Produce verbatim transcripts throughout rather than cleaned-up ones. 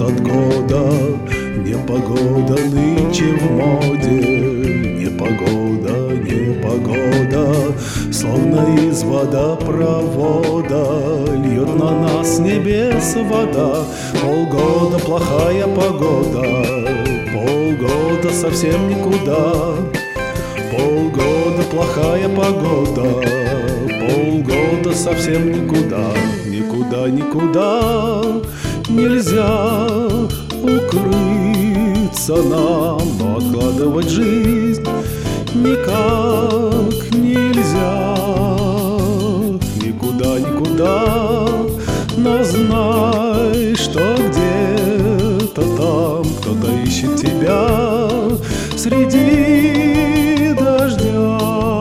от года. Непогода нынче в моде, непогода, непогода, словно из водопровода льет на нас с небес вода. Полгода плохая погода, полгода совсем никуда. Полгода плохая погода, полгода совсем никуда. Никуда, никуда нельзя укрыться нам, но откладывать жизнь никак нельзя. Никуда, никуда, но знай, что где-то там кто-то ищет тебя среди дождя.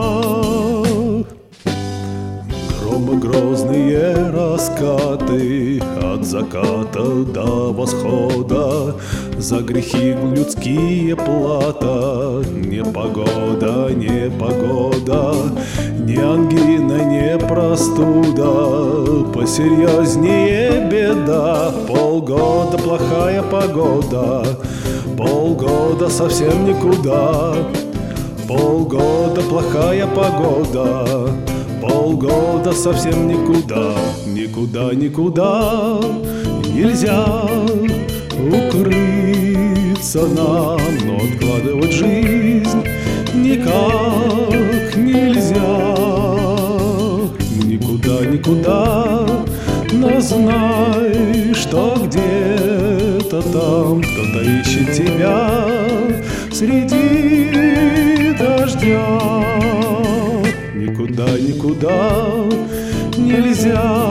Громы-грозные раскаты от заката до восхода, за грехи людские плата. Непогода, непогода, ни ангина, не простуда, посерьезнее беда. Полгода плохая погода, полгода совсем никуда. Полгода плохая погода, полгода совсем никуда. Никуда, никуда нельзя укрыться нам, но откладывать жизнь никак нельзя. Никуда, никуда, но знай, что где-то там кто-то ищет тебя среди дождя. Никуда, никуда нельзя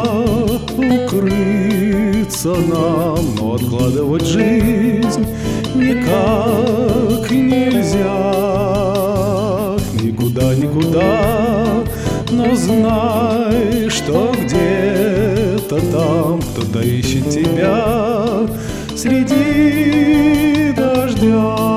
укрыться нам, но откладывать жизнь никак нельзя. Никуда, никуда, но знай, что где-то там кто-то ищет тебя среди дождя.